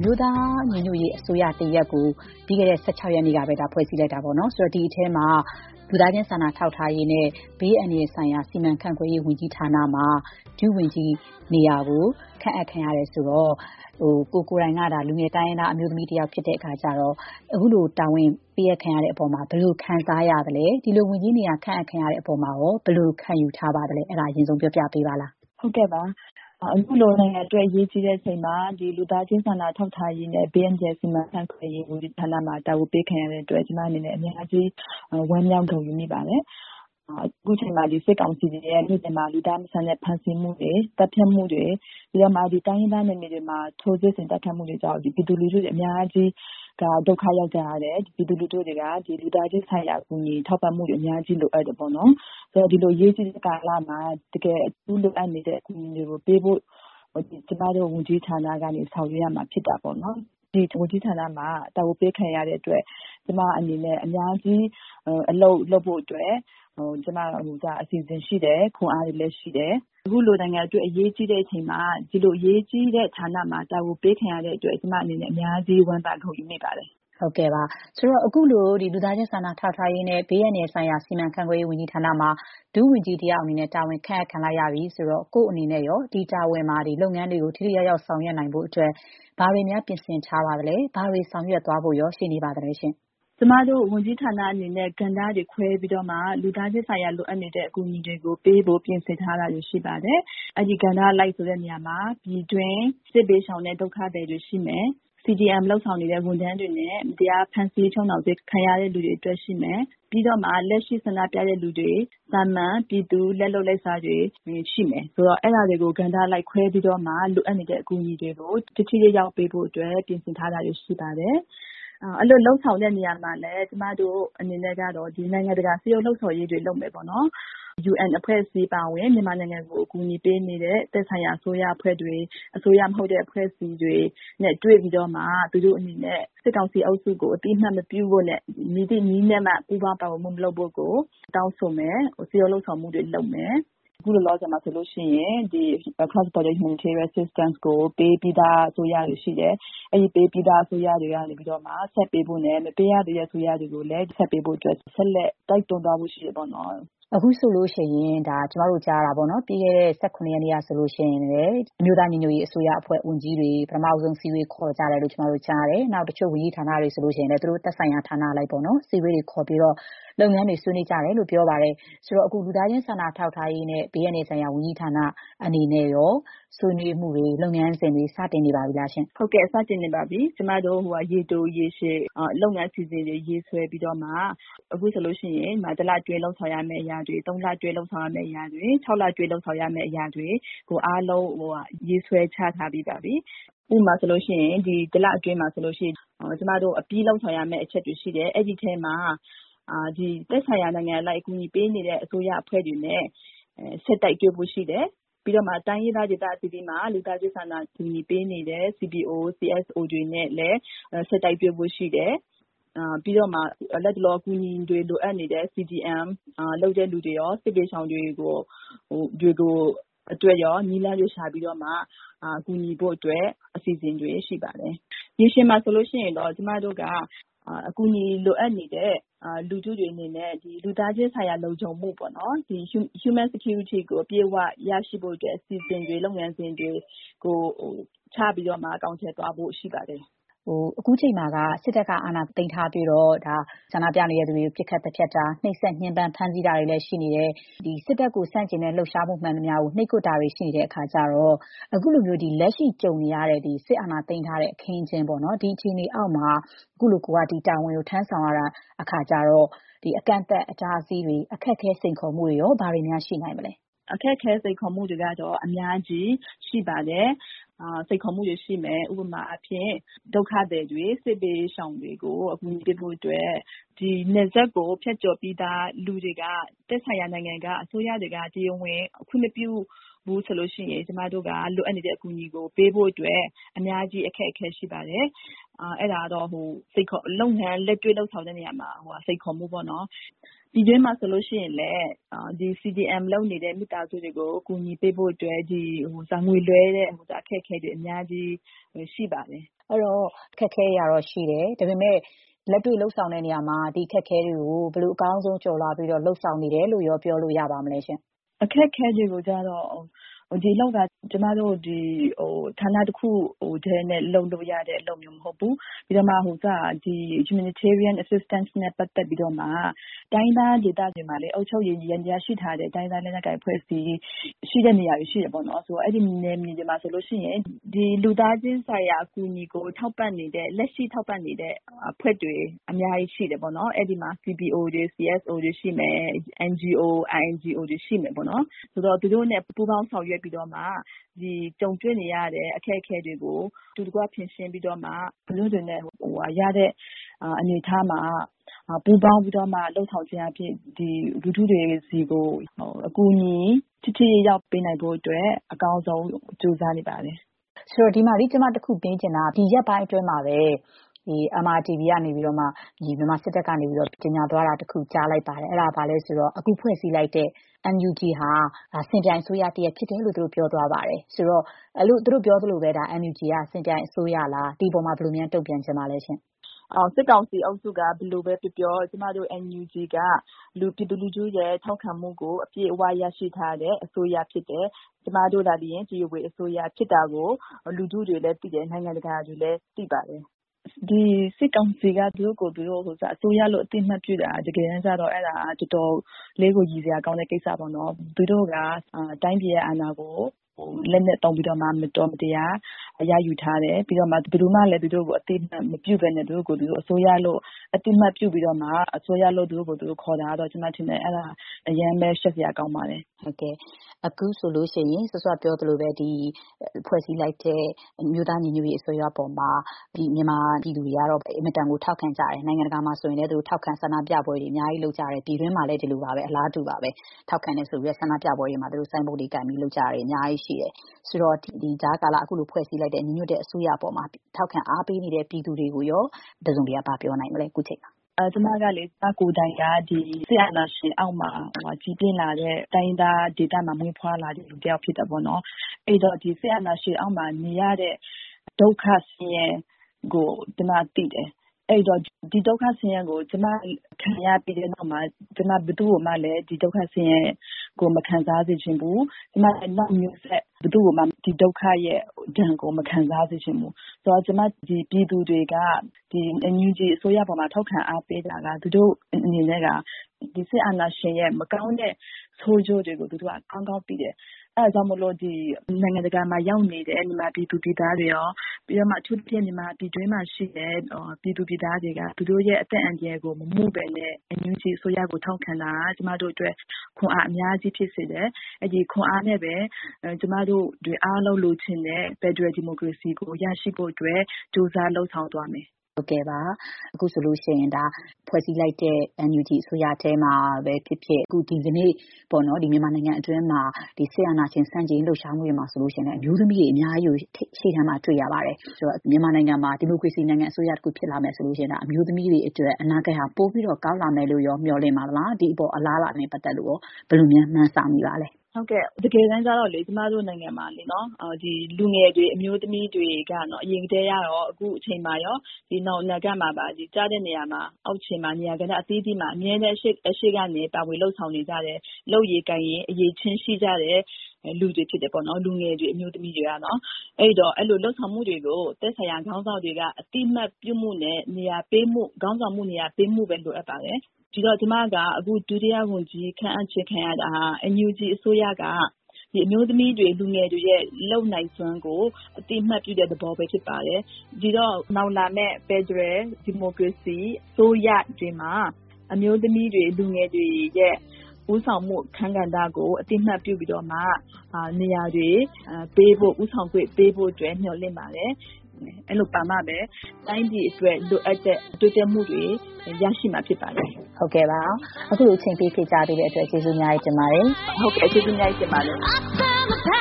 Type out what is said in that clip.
မျိုးသားညီညွတ်ရေးအစိုးရတရက်ကိုပြီးခဲ့တဲ့16ရက်နေ့ကပဲဖွဲ့စည်းလိုက်တာပေါ့နော်ဆိုတော့ဒီအထဲမှာလူသားချင်းစာနာထောက်ထားရေးနဲ့ဘေးအန္တရာယ်ဆိုင်ရာစီမံခန့်ခွဲရေးဝန်ကြီးဌာနမှာဒုဝန်ကြီးနေရာကိုခန့်အပ်ခံရတယ်ဆိုတော့ကိုယ်တိုင်ကလူငယ်တိုင်းရင်းသားအမျိုးသမီးတစ်ယောက်ဖြစ်တဲ့အခါကျတော့အခုလိုတာဝန်ပေးခံရတဲ့အပေါ်မှာဘယ်လိုခံစားရသလဲဒီလိုဝန်ကြီးနေရာခန့်အပ်ခံရတဲ့အပေါ်မှာရောဘယ်လိုခံယူထားပါသလဲအဲ့ဒါအရင်ဆုံးပြောပြပေးပါလားဟုတ်ကဲ့ပါအခုလိုနိုင်ငံအတွက်ရေးကြီးတဲ့အချိန်မှာဒီလူသားချင်းစာနာထောက်ထားရေးနဲ့ BNJ စီမံခန့်ခွဲရေးဝန်ကြီးဌာနမှာတာဝန်ပေးခံရတဲ့အတွက်ကျွန်မအနေနဲ့အများကြီးဝမ်းမြောက်ဂုဏ်ယူမိပါတယ်အခုချိန်မှာဒီစစ်ကောင်စီရဲ့နေ့စဉ်မှာလူသားမဆန်တဲ့ဖန်ဆီးမှုတွေတပ်ဖြတ်မှုတွေပြီးတော့မှဒီတိုင်းရင်းသားနယ်မြေတွေမှာထိုးစစ်ဆင်တပ်ဖြတ်မှုတွေကြောင့်ဒီပြည်သူလူထုတွေအများကြီးကဒုက္ခရောက်ကြရတယ်ပြည်သူလူထုတွေကဒီလူသားချင်းဆိုင်ရာအကူအညီထောက်ပံ့မှုတွေအများကြီးလိုအပ်တယ်ပေါ့နော်ဆိုတော့ဒီလိုရေးကြီးတဲ့ကာလမှာတကယ်အထူးလိုအပ်နေတဲ့အကူအညီတွေကိုပေးဖို့ကျမတို့ဝန်ကြီးဌာနကနေဆောင်ရွက်ရမှာဖြစ်တာပေါ့နော်ဒီဝန်ကြီးဌာနမှာတာဝန်ပေးခံရတဲ့အတွက်ကျမအနေနဲ့အများကြီးအလုပ်လုပ်ဖို့အတွက်ကျမအစီအစဉ်ရှိတယ်ခွန်အားတွေလည်းရှိတယ်အခုလိုနိုင်ငံအတွက်အရေးကြီးတဲ့အချိန်မှာဒီလိုအရေးကြီးတဲ့ဌာနမှာတာဝန်ပေးခံရတဲ့အတွက်ကျမအနေနဲ့အများကြီးဝမ်းသာဂုဏ်ယူမိပါတယ်ဟုတ်ကဲ့ပါဆိုတော့အခုလိုဒီလူသားချင်းစာနာထောက်ထားရေးနဲ့ဘေးအန္တရာယ်ဆိုင်ရာစီမံခန့်ခွဲရေးဝန်ကြီးဌာနမှာဒုဝန်ကြီးတယောက်အနေနဲ့တာဝန်ခန့်အပ်ခံလိုက်ရပြီဆိုတော့ကိုယ့်အနေနဲ့ရောဒီတာဝန်မှာဒီလုပ်ငန်းတွေကိုထိထိရောက်ရောက်ဆောင်ရွက်နိုင်ဖို့အတွက်ဘာတွေများပြင်ဆင်ထားပါသလဲဘာတွေဆောင်ရွက်သွားဖို့ရောရှိနေပါသလဲရှင်ကျမတို့ဝန်ကြီးဌာနအနေနဲ့ကဏ္ဍတွေခွဲပြီးတော့မှလူသားချင်းဆိုင်ရာလိုအပ်နေတဲ့အကူအညီတွေကိုပေးဖို့ပြင်ဆင်ထားတာရှိပါတယ်။အဲဒီကဏ္ဍလိုက်ဆိုတဲ့နေရာမှာပြည်တွင်းစစ်ဘေးရှောင်တဲ့ဒုက္ခသည်တွေရှိမယ်။ CDM လောက်ဆောင်နေတဲ့ဝန်ထမ်းတွေနဲ့တရားဖန်ဆီးချုံနှောင်ပေးခံရတဲ့လူတွေအတွက်ရှိမယ်။ပြီးတော့မှလက်ရှိဆန္ဒပြတဲ့လူတွေသာမန်ပြည်သူလက်လုပ်လက်စားတွေရှိမယ်။ဆိုတော့အဲ့ဒါတွေကိုကဏ္ဍလိုက်ခွဲပြီးတော့မှလိုအပ်နေတဲ့အကူအညီတွေကိုတတိယရောက်ပေးဖို့အတွက်ပြင်ဆင်ထားတာရှိပါတယ်။အဲ့လိုလှုပ်ဆောင်တဲ့နေရာမှာလည်းကျမတို့အနေနဲ့ကတော့ဒီနိုင်ငံတကာစည်းရုံးလှုပ်ဆော်ရေးတွေလုပ်မယ်ပေါ့နော် UN အဖွဲ့အစည်းပါဝင်မြန်မာနိုင်ငံကိုအကူအညီပေးနေတဲ့သက်ဆိုင်ရာအစိုးရအဖွဲ့တွေအစိုးရမဟုတ်တဲ့အဖွဲ့အစည်းတွေနဲ့တွေ့ပြီးတော့မှသူတို့အနေနဲ့စစ်ကောင်စီအုပ်စုကိုအတိအမှတ်မပြုဖို့နဲ့မြည်သည့်နည်းနဲ့မှပူးပေါင်းပါဝင်မှုမလုပ်ဖို့ကိုတောင်းဆိုမယ်စည်းရုံးလှုပ်ဆော်မှုတွေလုပ်မယ်အခုလောလောဆယ်မှာဆိုလို့ရှိရင်ဒီ cross border humanitarian assistance ကိုပေးပြီးသားအစိုးရတွေရှိတယ်။အဲဒီပေးပြီးသားအစိုးရတွေကနေပြီးတော့မှဆက်ပေးဖို့နဲ့မပေးရသေးတဲ့အစိုးရတွေကိုလည်းဆက်ပေးဖို့အတွက်ဆက်လက်တိုက်တွန်းသွားဖို့ရှိတယ်ပေါ့နော်။အခုဆိုလို့ရှိရင်ဒါကျမတို့ကြားတာပေါ့နော်ပြီးခဲ့တဲ့18ရက်နေ့ကဆိုလို့ရှိရင်လည်းအမျိုးသားညီညွတ်ရေးအစိုးရအဖွဲ့ဝန်ကြီးတွေပထမဆုံးစီဝေးခေါ်ကြတယ်လို့ကျမတို့ကြားတယ်။နောက်တချို့ဝန်ကြီးဌာနတွေဆိုလို့ရှိရင်လည်းသူတို့သက်ဆိုင်ရာဌာနလိုက်ပေါ့နော်စီဝေးတွေခေါ်ပြီးတော့လုပ်ငန်းတွေဆွေးနွေးကြတယ်လို့ပြောပါတယ်ဆိုတော့အခုလူသားချင်းစာနာထောက်ထားရေးနဲ့ဘေးရန်နေဆိုင်ရာဝန်ကြီးဌာနအနေနဲ့ရောဆွေးနွေးမှုတွေလုပ်ငန်းစဉ်တွေစတင်နေပါပြီလားရှင်ဟုတ်ကဲ့စတင်နေပါပြီကျမတို့ရေတိုရေရှည်လုပ်ငန်းစီစဉ်တွေရေးဆွဲပြီးတော့မှအခုဆိုလို့ရှိရင်တလတွဲလောက်ဆောင်ရမယ့်အရာတွေ3လတွဲလောက်ဆောင်ရမယ့်အရာတွေ6လတွဲလောက်ဆောင်ရမယ့်အရာတွေကိုအားလုံးရေးဆွဲချထားပြီးပါပြီဥပမာဆိုလို့ရှိရင်ဒီတလအတွင်းမှာဆိုလို့ရှိရင်ကျမတို့အပြီးလောက်ဆောင်ရမယ့်အချက်တွေရှိတယ်အဲ့ဒီထဲမှာဒီသက်ဆိုင်ရာနိုင်ငံလိုက်အကူအညီပေးနေတဲ့အစိုးရအဖွဲ့တွေနဲ့ဆက်တိုက်တွေ့ဖို့ရှိတယ်ပြီးတော့မှတိုင်းရင်းသားဒေသအသီးသီးမှာလူသားချင်းစာနာကူညီပေးနေတဲ့ CBO, CSO တွေနဲ့လည်းဆက်တိုက်တွေ့ဖို့ရှိတယ်ပြီးတော့မှလက်တလောအကူအညီတွေလိုအပ်နေတဲ့ CDM လုပ်တဲ့လူတွေရောစစ်ပေးဆောင်တွေကိုအတွက်ရောနီလန်းတွေရှာပြီးတော့မှအကူအညီဖို့အတွက်အစီအစဉ်တွေရှိပါတယ်။ရေရှည်မှာဆိုလို့ရှိရင်တော့ကျမတို့ကအကူအညီလိုအပ်နေတဲ့လူထုတွေအနေနဲ့ဒီလူသားချင်းဆိုင်ရာလုံခြုံမှုပေါ့နော်ဒီ human security ကိုအပြည့်အဝရရှိဖို့အတွက်အစီအစဉ်တွေလုပ်ငန်းစဉ်တွေကိုချပြီးတော့မှအကောင့်ထဲသွားဖို့ရှိပါတယ်အခုချိန်မှာကစစ်တပ်ကအာဏာသိမ်းထားပြီးတော့ဒါဆန္ဒပြနေတဲ့သူတွေကိုပြစ်ခတ်တပ်ဖြတ်တာနှိပ်စက်ညှဉ်းပန်းဖမ်းဆီးတာတွေလည်းရှိနေတယ်ဒီစစ်တပ်ကိုဆန့်ကျင်တဲ့လှုပ်ရှားမှုမှန်သမျှကိုနှိပ်ကွပ်တာတွေရှိနေတဲ့အခါကျတော့အခုလိုမျိုးဒီလက်ရှိကြုံနေရတဲ့ဒီစစ်အာဏာသိမ်းထားတဲ့အခင်းအကျင်းပေါ့နော်ဒီအခြေအနေအောက်မှာအခုလိုကိုကဒီတာဝန်ကိုထမ်းဆောင်ရတာအခါကျတော့ဒီအကန့်အသတ်အတားအဆီးတွေအခက်အခဲစိန်ခေါ်မှုတွေရောဘာတွေများရှိနိုင်မလဲအခက်အခဲစိန်ခေါ်မှုတွေကတော့အများကြီးရှိပါတယ်စိတ်ခေါ်မှုတွေရှိမယ်ဥပမာအဖြစ်ဒုက္ခသည်တွေစစ်ဘေးရှောင်တွေကိုအကူအညီပေးဖို့အတွက်ဒီနယ်စပ်ကိုဖျက်ကျော်ပြီးသားလူတွေကတက်ဆိုင်ရာနိုင်ငံကအစိုးရတွေကတရားဝင်အခွင့်မပြုဘူးဆိုလို့ရှိရင်ကျမတို့ကလိုအပ်နေတဲ့အကူအညီကိုပေးဖို့အတွက်အများကြီးအခက်အခဲရှိပါတယ်အဲ့ဒါတော့စိတ်ခေါ်လုပ်ငန်းလက်တွေ့လုပ်ဆောင်တဲ့နေရာမှာစိတ်ခေါ်မှုပေါ့နော်ဒီတွင်းမှာဆိုလို့ရှိရင်လည်းဒီ CDM လုပ်နေတဲ့မိသားစုတွေကိုအကူအညီပေးဖို့အတွက်ဒီငွေလွှဲတဲ့အခက်အခဲတွေအများကြီးရှိပါတယ်အဲ့တော့အခက်အခဲတွေကတော့ရှိတယ်ဒါပေမဲ့လက်တွေ့လှုပ်ဆောင်တဲ့နေရာမှာဒီအခက်အခဲတွေကိုဘယ်လိုအကောင်းဆုံးကျော်လွှားပြီးတော့လှုပ်ဆောင်နေတယ်လို့ရောပြောလို့ရပါမလဲရှင်အခက်အခဲတွေကိုကြတော့ဒီလောက်ကကျမတို့ဒီဌာနတစ်ခုထဲနဲ့လုပ်လို့ရတဲ့အလုပ်မျိုးမဟုတ်ဘူးပြီးတော့မှဒီ humanitarian assistance နဲ့ပတ်သက်ပြီးတော့မှတိုင်းသားဒေသတွေမှာလေအုပ်ချုပ်ရေးရန်တရားရှိထားတဲ့တိုင်းသားလက်နက်ကိုင်ဖွဲ့စည်းရှိတဲ့နေရာတွေရှိတယ်ပေါ့နော်ဆိုတော့အဲ့ဒီနယ်မြေတွေမှာဆိုလို့ရှိရင်ဒီလူသားချင်းဆိုင်ရာအကူအညီကိုထောက်ပံ့နေတဲ့လက်ရှိထောက်ပံ့နေတဲ့အဖွဲ့တွေအများကြီးရှိတယ်ပေါ့နော်အဲ့ဒီမှာ CBO တွေ CSO တွေရှိမယ် NGO INGO တွေရှိမယ်ပေါ့နော်ဆိုတော့သူတို့နဲ့ပူးပေါင်းဆောင်ရွက်ပြီးတော့မှဒီကြုံတွေ့နေရတဲ့အခက်အခဲတွေကိုတူတကွဖြေရှင်းပြီးတော့မှဘလို့တွေနဲ့ရတဲ့အနေအထားမှာပူးပေါင်းပြီးတော့မှလှုပ်ဆောင်ခြင်းအဖြစ်ဒီလူထုတွေစီကိုအကူအညီထိရောက်ပေးနိုင်ဖို့အတွက်အကောင်းဆုံးကြိုးစားနေပါတယ်ဆိုတော့ဒီမှာကျမတစ်ခုပြင်ချင်တာဒီရက်ပိုင်းအတွင်းမှာပဲဒီ MRTV ကနေပြီးတော့မှဒီမြန်မာစစ်တပ်ကနေပြီးတော့ကြေညာသွားတာတခုကြားလိုက်ပါတယ်အဲ့ဒါဘာလဲဆိုတော့အခုဖွဲ့စည်းလိုက်တဲ့ NUG ဟာစင်ပြိုင်အစိုးရတရက်ဖြစ်တယ်လို့သူတို့ပြောသွားပါတယ်ဆိုတော့အဲ့လိုသူတို့ပြောသလိုပဲဒါ NUG ကစင်ပြိုင်အစိုးရလားဒီပုံမှာဘယ်လိုများတုံ့ပြန်ချင်ပါလဲရှင်စစ်ကောင်စီအုပ်စုကဘယ်လိုပဲပြောကျမတို့ NUG ကပြည်သူလူထုရဲ့ထောက်ခံမှုကိုအပြည့်အဝရရှိထားတဲ့အစိုးရဖြစ်တယ်ကျမတို့ဒါလည်းဒီဝေအစိုးရဖြစ်တာကိုလူထုတွေလည်းသိတယ်နိုင်ငံတကာတွေလည်းသိပါတယ်ဒီစစ်ကောင်စီကသူတို့အစိုးရလို့အသိမှတ်ပြုတာတကယ်တမ်းကျတော့အဲ့ဒါတော်တော်လေးကိုရည်စရာကောင်းတဲ့ကိစ္စပေါ့နော်သူတို့ကတိုင်းပြည်ရဲ့အာဏာကိုလက်နဲ့တုံးပြီးတော့မှမတော်မတရားရယူထားတယ်ပြီးတော့မှဘယ်သူမှလည်းသူတို့ကိုအသိမှတ်မပြုဘဲနဲ့သူတို့အစိုးရလို့အသိမှတ်ပြုပြီးတော့မှအစိုးရလို့သူတို့ခေါ်တာတော့ကျွန်မထင်တယ်အဲ့ဒါအရင်ပဲရှက်စရာကောင်းပါတယ်ဟုတ်ကဲ့အခုဆိုလို့ရှိရင်စောစောပြောသလိုပဲဒီဖွဲ့စည်းလိုက်တဲ့မြို့သားညီညွတ်ရေးအစိုးရပေါ်မှာဒီမြန်မာပြည်သူတွေကတော့အင်မတန်ကိုထောက်ခံကြတယ်နိုင်ငံတကာမှာဆိုရင်လည်းသူထောက်ခံဆန္ဒပြပွဲတွေအများကြီးလုပ်ကြတယ်ပြည်တွင်းမှာလည်းဒီလိုပါပဲအလားတူပါပဲထောက်ခံနေဆိုပြီးဆန္ဒပြပွဲတွေမှာသူတို့စိုင်းဘုတ်တွေကင်ပြီးလုပ်ကြတယ်အများကြီးရှိတယ်ဆိုတော့ဒီကြားကာလအခုလိုဖွဲ့စည်းလိုက်တဲ့ညီညွတ်တဲ့အစိုးရပေါ်မှာထောက်ခံအားပေးနေတဲ့ပြည်သူတွေကိုရောတစုံတရာပြောနိုင်မလဲခုချိန်မှာကျမကလေကိုယ်တိုင်ကဒီဆရာနာရှင်အောက်မှာကြီးပြင်းလာတဲ့တိုင်းသားဒေသမှာမွေးဖွားလာတဲ့လူတယောက်ဖြစ်တယ်ပေါ့နော်အဲ့တော့ဒီဆရာနာရှင်အောက်မှာနေရတဲ့ဒုက္ခဆင်းရဲကိုကျမသိတယ်အဲ့တော့ဒီဒုက္ခဆင်းရဲကိုကျမခံရပြီးတဲ့နောက်မှာကျမဘယ်သူ့ကိုမှလည်းဒီဒုက္ခဆင်းရဲကိုမခံစားစေချင်ဘူးကျမလည်းနောက်မျိုးဆက်ဘယ်သူ့ကိုမှဒီဒုက္ခရဲ့ဒဏ်ကိုမခံစားစေချင်ဘူးဆိုတော့ကျမဒီပြည်သူတွေကဒီ NUG အစိုးရပေါ်မှာထောက်ခံအားပေးတာကသူတို့အနေနဲ့ကဒီစစ်အာဏာရှင်ရဲ့မကောင်းတဲ့ဆိုးကျိုးတွေကိုသူတို့ကကောင်းကောင်းသိတယ်အဲ့ဒါကြောင့်မလို့ဒီနိုင်ငံတကာမှာရောက်နေတဲ့မြန်မာပြည်သူပြည်သားတွေရောပြီးတော့မှအထူးသဖြင့်မြန်မာပြည်တွင်းမှာရှိတဲ့ပြည်သူပြည်သားတွေကသူတို့ရဲ့အသက်အန္တရာယ်ကိုမမှုပဲနဲ့ NUG အစိုးရကိုထောက်ခံတာကျမတို့အတွက်ခွန်အားအများကြီးဖြစ်စေတယ်အဲ့ဒီခွန်အားနဲ့ပဲကျမတို့တွေအားလုံးလိုချင်တဲ့ Federal Democracy ကိုရရှိဖို့အတွက်ကြိုးစားလှုံ့ဆော်သွားမယ်ဟုတ်ကဲ့ပါအခုဆိုလို့ရှိရင်ဒါဖွဲ့စည်းလိုက်တဲ့ NUG အစိုးရထဲမှာပဲဖြစ်ဖြစ်အခုဒီကနေ့ပေါ့နော်ဒီမြန်မာနိုင်ငံအတွင်းမှာဒီဆရာနာရှင်စံချိန်လှုပ်ရှားမှုတွေမှာဆိုလို့ရှိရင်အမျိုးသမီးတွေအများကြီးရှေ့ထမ်းမှာတွေ့ရပါတယ်ဆိုတော့မြန်မာနိုင်ငံမှာဒီမိုကရေစီနိုင်ငံအစိုးရတစ်ခုဖြစ်လာမယ်ဆိုလို့ရှိရင်ဒါအမျိုးသမီးတွေအတွက်အနာဂတ်ဟာပိုပြီးတော့ကောင်းလာမယ်လို့ရောမျှော်လင့်ပါလားဒီအပေါ်အလားအလာနဲ့ပတ်သက်လို့ဘယ်လိုများမှန်းဆမိပါလဲဟုတ်ကဲ့တကယ်တမ်းကျတော့လေကျမတို့နိုင်ငံမှာလေနော်ဒီလူငယ်တွေအမျိုးသမီးတွေကနော်အရင်တည်းကတော့အခုအချိန်မှာရောဒီနောက်အနာဂတ်မှာပါဒီကြားတဲ့နေရာမှာအောက်ခြေမှာနေရာကဏ္ဍအသီးသီးမှာအမြဲတမ်းအရှိကနေပါဝင်လှုပ်ဆောင်နေကြတယ်လှုပ်ရည်ကိုင်ရင်အရေးချင်းရှိကြတယ်လူတွေဖြစ်တယ်ပေါ့နော်လူငယ်တွေအမျိုးသမီးတွေကနော်အဲ့တော့အဲ့လိုလှုပ်ဆောင်မှုတွေကိုတက်ဆိုင်ရာခေါင်းဆောင်တွေကအတိမတ်ပြုမှုနဲ့နေရာပေးမှုခေါင်းဆောင်မှုနေရာပေးမှုပဲလိုအပ်ပါတယ်ဒီတော့ကျမကအခုဒုတိယဝန်ကြီးခန့်အပ်ခြင်းခံရတာ NUG အစိုးရကဒီအမျိုးသမီးတွေလူငယ်တွေရဲ့လုံနိုင်စွမ်းကိုအတိမတ်ပြုတဲ့သဘောပဲဖြစ်ပါတယ်ဒီတော့နောက်လာမဲ့ Federal Democracy စိုးရတွေမှာအမျိုးသမီးတွေလူငယ်တွေရဲ့ဦးဆောင်မှုခန်းကဏ္ဍကိုအတိမတ်ပြုပြီးတော့မှနေရာတွေပေးဖို့ဦးဆောင်ခွင့်ပေးဖို့အတွက်မျှော်လင့်ပါတယ်အဲ့လိုပါမှပဲတိုင်းပြည်အတွက်လိုအပ်တဲ့တိုးတက်မှုတွေရရှိမှာဖြစ်ပါတယ်ဟုတ်ကဲ့ပါအခုလိုအချိန်ပေးကြပေးတဲ့အတွက်ကျေးဇူးအများကြီးတင်ပါတယ်ဟုတ်ကဲ့ကျေးဇူးအများကြီးတင်ပါတယ်